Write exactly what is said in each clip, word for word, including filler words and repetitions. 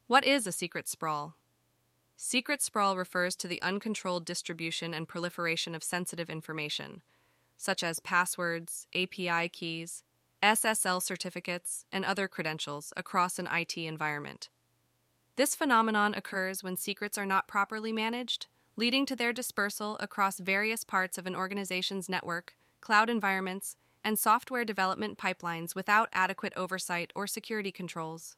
What is a secret sprawl? Secret sprawl refers to the uncontrolled distribution and proliferation of sensitive information, such as passwords, A P I keys, S S L certificates, and other credentials across an I T environment. This phenomenon occurs when secrets are not properly managed, leading to their dispersal across various parts of an organization's network, cloud environments, and software development pipelines without adequate oversight or security controls.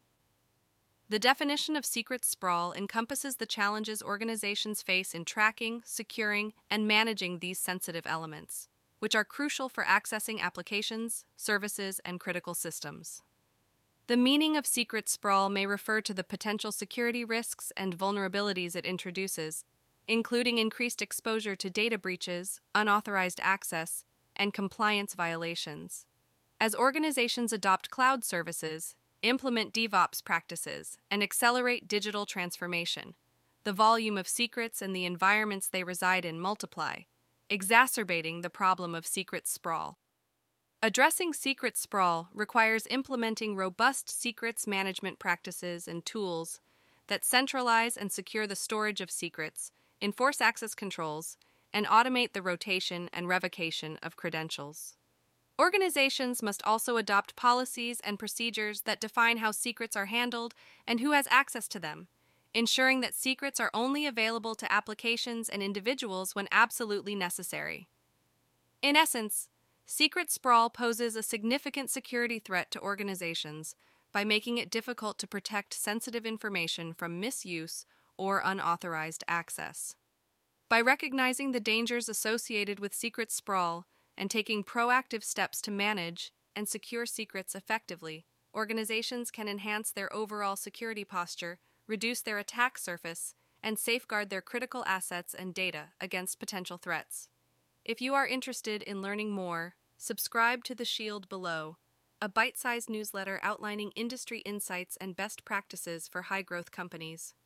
The definition of secret sprawl encompasses the challenges organizations face in tracking, securing, and managing these sensitive elements, which are crucial for accessing applications, services, and critical systems. The meaning of secret sprawl may refer to the potential security risks and vulnerabilities it introduces, including increased exposure to data breaches, unauthorized access, and compliance violations. As organizations adopt cloud services, implement DevOps practices, and accelerate digital transformation, the volume of secrets and the environments they reside in multiply, exacerbating the problem of secret sprawl. Addressing secret sprawl requires implementing robust secrets management practices and tools that centralize and secure the storage of secrets, enforce access controls, and automate the rotation and revocation of credentials. Organizations must also adopt policies and procedures that define how secrets are handled and who has access to them, ensuring that secrets are only available to applications and individuals when absolutely necessary. In essence, secret sprawl poses a significant security threat to organizations by making it difficult to protect sensitive information from misuse or unauthorized access. By recognizing the dangers associated with secret sprawl and taking proactive steps to manage and secure secrets effectively, organizations can enhance their overall security posture, reduce their attack surface, and safeguard their critical assets and data against potential threats. If you are interested in learning more, subscribe to The Shield below, a bite-sized newsletter outlining industry insights and best practices for high-growth companies.